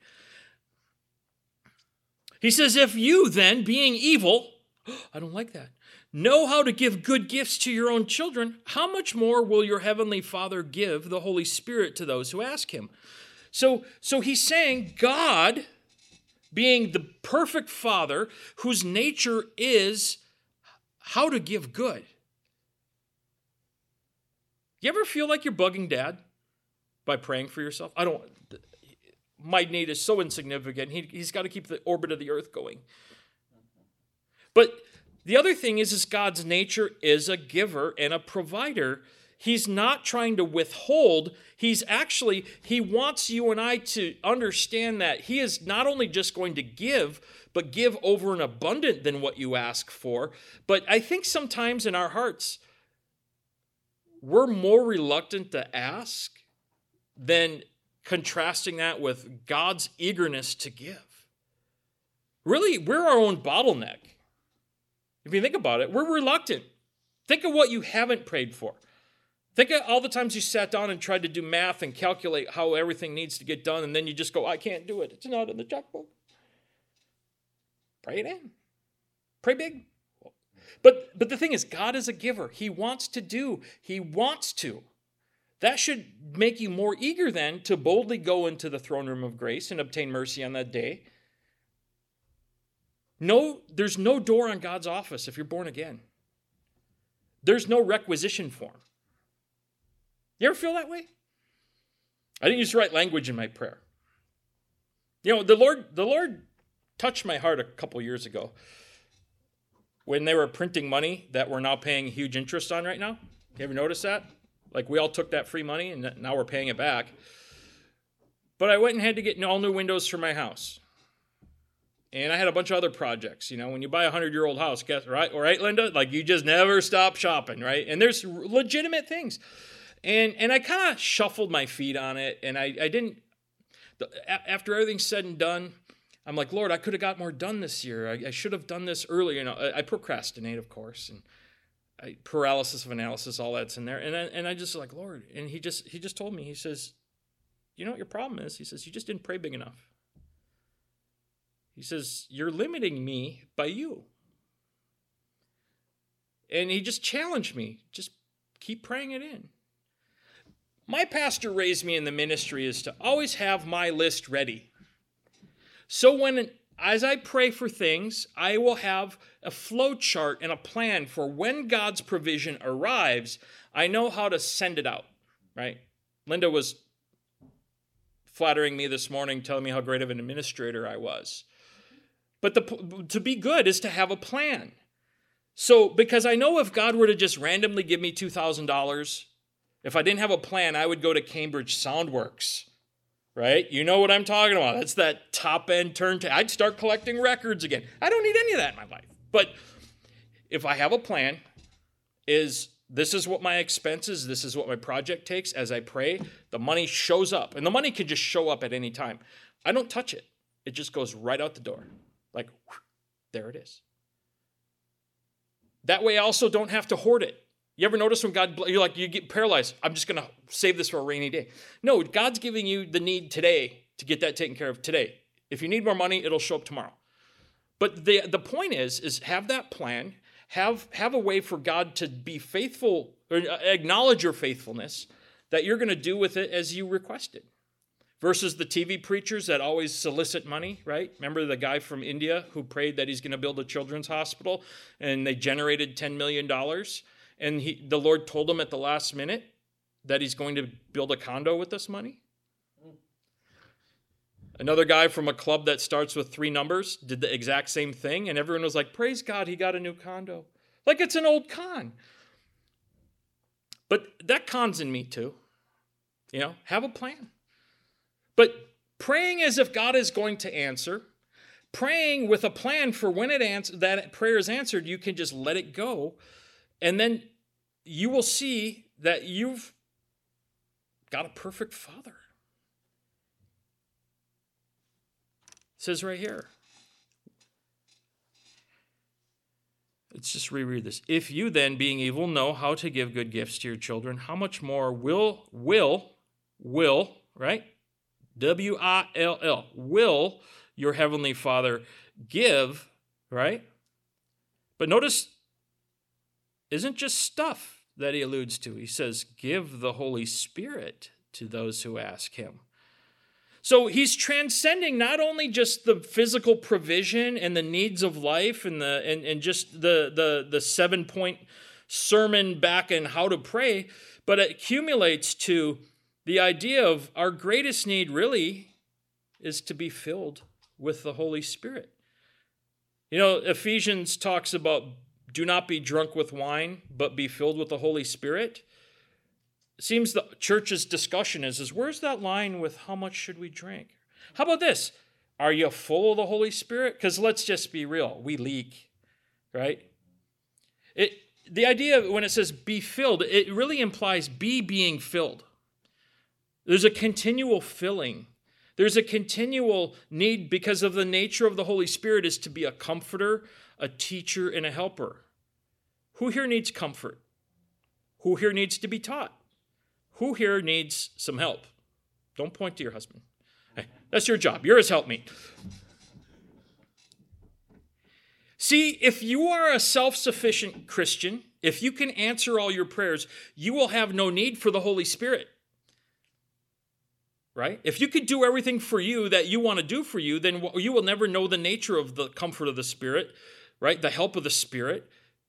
He says, if you then, being evil, I don't like that, know how to give good gifts to your own children, how much more will your heavenly Father give the Holy Spirit to those who ask him? So, so he's saying God, being the perfect Father, whose nature is how to give good. You ever feel like you're bugging dad by praying for yourself? I don't. My need is so insignificant. He, he's got to keep the orbit of the earth going. But the other thing is, is God's nature is a giver and a provider. He's not trying to withhold. He's actually, he wants you and I to understand that he is not only just going to give, but give over and abundant than what you ask for. But I think sometimes in our hearts, we're more reluctant to ask than contrasting that with God's eagerness to give. Really, we're our own bottleneck. If you think about it, we're reluctant. Think of what you haven't prayed for. Think of all the times you sat down and tried to do math and calculate how everything needs to get done, and then you just go, I can't do it. It's not in the checkbook. Pray it in. Pray big. But, but the thing is, God is a giver. He wants to do. He wants to. That should make you more eager then to boldly go into the throne room of grace and obtain mercy on that day. No, there's no door on God's office if you're born again. There's no requisition form. You ever feel that way? I didn't use the right language in my prayer. You know, the Lord, the Lord touched my heart a couple years ago when they were printing money that we're now paying huge interest on right now. You ever notice that? Like we all took that free money and now we're paying it back. But I went and had to get all new windows for my house. And I had a bunch of other projects. You know, when you buy a hundred-year-old house, guess, right? Right, Linda? Like you just never stop shopping, right? And there's legitimate things. And and I kind of shuffled my feet on it. And I, I didn't, after everything's said and done, I'm like, Lord, I could have got more done this year. I, I should have done this earlier. You know, I, I procrastinate, of course. And I, paralysis of analysis, all that's in there. And I, and I just like, Lord. And he just he just told me, he says, you know what your problem is? He says, you just didn't pray big enough. He says, you're limiting me by you. And he just challenged me. Just keep praying it in. My pastor raised me in the ministry is to always have my list ready. So when, as I pray for things, I will have a flow chart and a plan for when God's provision arrives, I know how to send it out, right? Linda was flattering me this morning, telling me how great of an administrator I was. But the, to be good is to have a plan. So, because I know if God were to just randomly give me two thousand dollars, if I didn't have a plan, I would go to Cambridge Soundworks, right? You know what I'm talking about. That's that top-end turntable. I'd start collecting records again. I don't need any of that in my life. But if I have a plan, is this is what my expenses, this is what my project takes. As I pray, the money shows up. And the money can just show up at any time. I don't touch it. It just goes right out the door. Like, whew, there it is. That way I also don't have to hoard it. You ever notice when God, you're like, you get paralyzed. I'm just going to save this for a rainy day. No, God's giving you the need today to get that taken care of today. If you need more money, it'll show up tomorrow. But the, the point is, is have that plan. Have, have a way for God to be faithful, or acknowledge your faithfulness, that you're going to do with it as you requested. Versus the T V preachers that always solicit money, right? Remember the guy from India who prayed that he's going to build a children's hospital and they generated ten million dollars. And he, the Lord told him at the last minute that he's going to build a condo with this money. Another guy from a club that starts with three numbers did the exact same thing. And everyone was like, praise God, he got a new condo. Like it's an old con. But that con's in me too. You know, have a plan. But praying as if God is going to answer, praying with a plan for when it ans- that prayer is answered, you can just let it go. And then you will see that you've got a perfect Father. It says right here. Let's just reread this. If you then, being evil, know how to give good gifts to your children, how much more will, will, will, right? W I L L, will your heavenly Father give, right? But notice, isn't just stuff that he alludes to. He says, give the Holy Spirit to those who ask him. So he's transcending not only just the physical provision and the needs of life and the and, and just the, the, the seven-point sermon back in how to pray, but it accumulates to the idea of our greatest need really is to be filled with the Holy Spirit. You know, Ephesians talks about do not be drunk with wine, but be filled with the Holy Spirit. It seems the church's discussion is, is where's that line with how much should we drink? How about this? Are you full of the Holy Spirit? Because let's just be real. We leak, right? It, the idea when it says be filled, it really implies be being filled. There's a continual filling. There's a continual need because of the nature of the Holy Spirit is to be a comforter, a teacher, and a helper. Who here needs comfort? Who here needs to be taught? Who here needs some help? Don't point to your husband. Hey, that's your job. You're his helpmeet. See, if you are a self-sufficient Christian, if you can answer all your prayers, you will have no need for the Holy Spirit. Right? If you could do everything for you that you want to do for you, then you will never know the nature of the comfort of the Spirit, right? The help of the Spirit.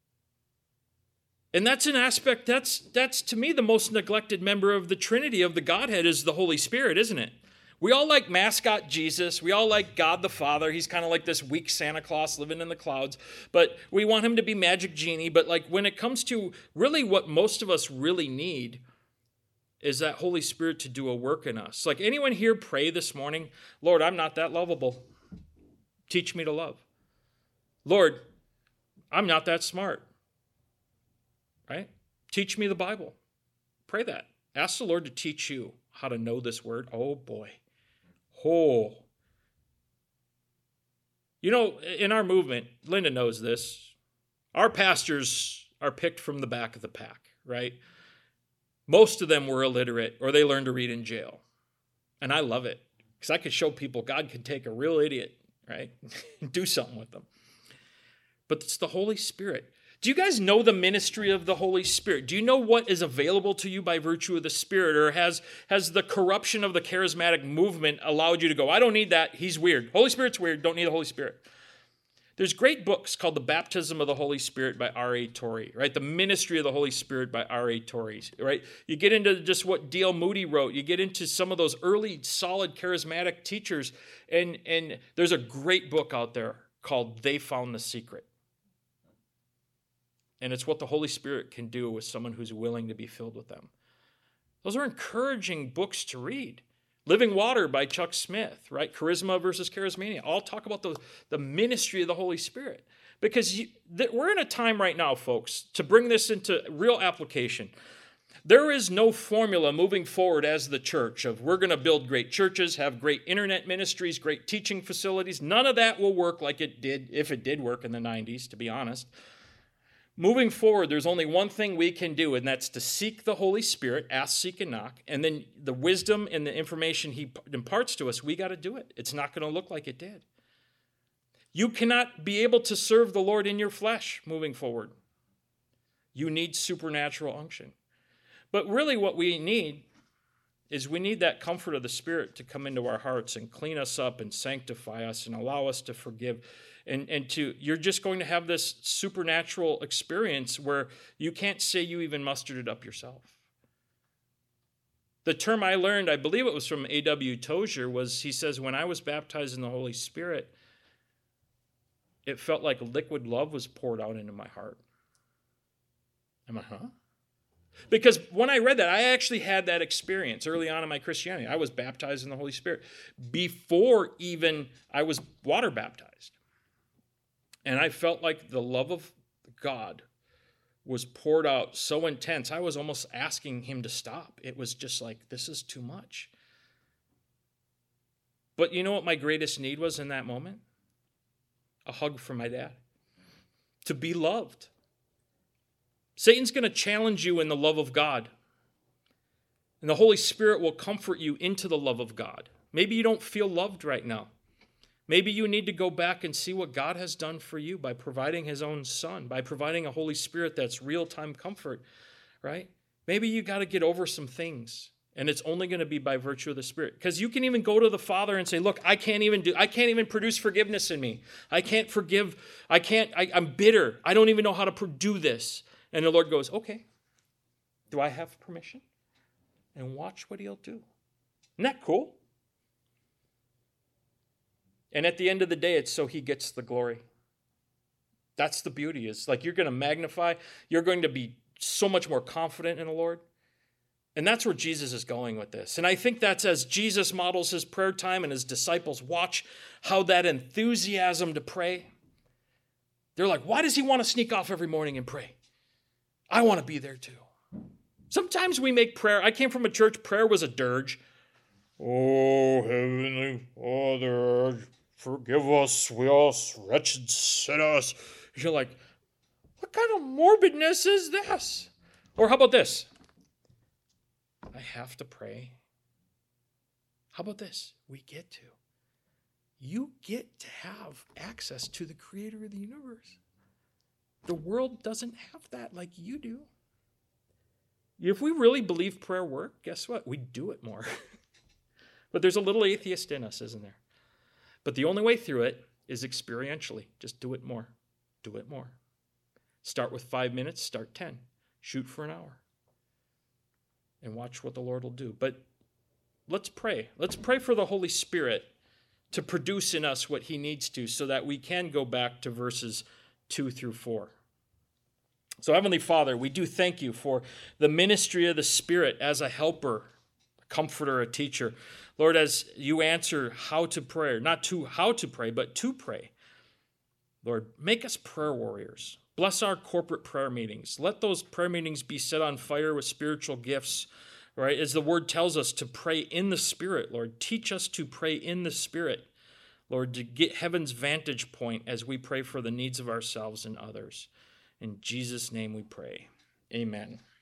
And that's an aspect, that's, that's to me the most neglected member of the Trinity of the Godhead is the Holy Spirit, isn't it? We all like mascot Jesus. We all like God the Father. He's kind of like this weak Santa Claus living in the clouds. But we want him to be magic genie. But like when it comes to really what most of us really need is that Holy Spirit to do a work in us. Like anyone here pray this morning, Lord, I'm not that lovable. Teach me to love. Lord, I'm not that smart. Right? Teach me the Bible. Pray that. Ask the Lord to teach you how to know this word. Oh boy. Oh. You know, in our movement, Linda knows this, our pastors are picked from the back of the pack, right? Most of them were illiterate or they learned to read in jail. And I love it because I could show people God can take a real idiot, right? and do something with them. But it's the Holy Spirit. Do you guys know the ministry of the Holy Spirit? Do you know what is available to you by virtue of the Spirit? Or has, has the corruption of the charismatic movement allowed you to go, I don't need that, he's weird. Holy Spirit's weird, don't need the Holy Spirit. There's great books called The Baptism of the Holy Spirit by R A Torrey, right? The Ministry of the Holy Spirit by R A Torrey, right? You get into just what D L Moody wrote. You get into some of those early solid charismatic teachers. And, and there's a great book out there called They Found the Secret. And it's what the Holy Spirit can do with someone who's willing to be filled with them. Those are encouraging books to read. Living Water by Chuck Smith, right? Charisma versus Charismania. All talk about the, the ministry of the Holy Spirit. Because you, th- we're in a time right now, folks, to bring this into real application. There is no formula moving forward as the church of we're going to build great churches, have great internet ministries, great teaching facilities. None of that will work like it did, if it did work in the nineties, to be honest. Moving forward, there's only one thing we can do, and that's to seek the Holy Spirit, ask, seek, and knock, and then the wisdom and the information he imparts to us, we got to do it. It's not going to look like it did. You cannot be able to serve the Lord in your flesh moving forward. You need supernatural unction. But really what we need is we need that comfort of the Spirit to come into our hearts and clean us up and sanctify us and allow us to forgive. And, and to you're just going to have this supernatural experience where you can't say you even mustered it up yourself. The term I learned, I believe it was from A W Tozer, was he says, when I was baptized in the Holy Spirit, it felt like liquid love was poured out into my heart. I'm like, huh? Because when I read that, I actually had that experience early on in my Christianity. I was baptized in the Holy Spirit before even I was water baptized. And I felt like the love of God was poured out so intense, I was almost asking him to stop. It was just like, this is too much. But you know what my greatest need was in that moment? A hug from my dad. To be loved. Satan's going to challenge you in the love of God. And the Holy Spirit will comfort you into the love of God. Maybe you don't feel loved right now. Maybe you need to go back and see what God has done for you by providing his own Son, by providing a Holy Spirit that's real-time comfort, right? Maybe you got to get over some things, and it's only going to be by virtue of the Spirit. Because you can even go to the Father and say, look, I can't even do, I can't even produce forgiveness in me. I can't forgive, I can't, I, I'm bitter. I don't even know how to do this. And the Lord goes, okay, do I have permission? And watch what he'll do. Isn't that cool? And at the end of the day, it's so he gets the glory. That's the beauty. Is like you're going to magnify. You're going to be so much more confident in the Lord. And that's where Jesus is going with this. And I think that's as Jesus models his prayer time and his disciples watch how that enthusiasm to pray. They're like, why does he want to sneak off every morning and pray? I want to be there too. Sometimes we make prayer. I came from a church, prayer was a dirge. Oh, Heavenly Father, forgive us, we all wretched sinners. You're like, what kind of morbidness is this? Or how about this? I have to pray. How about this? We get to. You get to have access to the creator of the universe. The world doesn't have that like you do. If we really believe prayer work, guess what? We do it more. But there's a little atheist in us, isn't there? But the only way through it is experientially. Just do it more. Do it more. Start with five minutes, start ten. Shoot for an hour. And watch what the Lord will do. But let's pray. Let's pray for the Holy Spirit to produce in us what he needs to so that we can go back to verses two through four. So Heavenly Father, we do thank you for the ministry of the Spirit as a helper, a comforter, a teacher. Lord, as you answer how to pray, not to how to pray, but to pray. Lord, make us prayer warriors. Bless our corporate prayer meetings. Let those prayer meetings be set on fire with spiritual gifts, right? As the word tells us to pray in the Spirit, Lord. Teach us to pray in the Spirit, Lord, to get heaven's vantage point as we pray for the needs of ourselves and others. In Jesus' name we pray. Amen.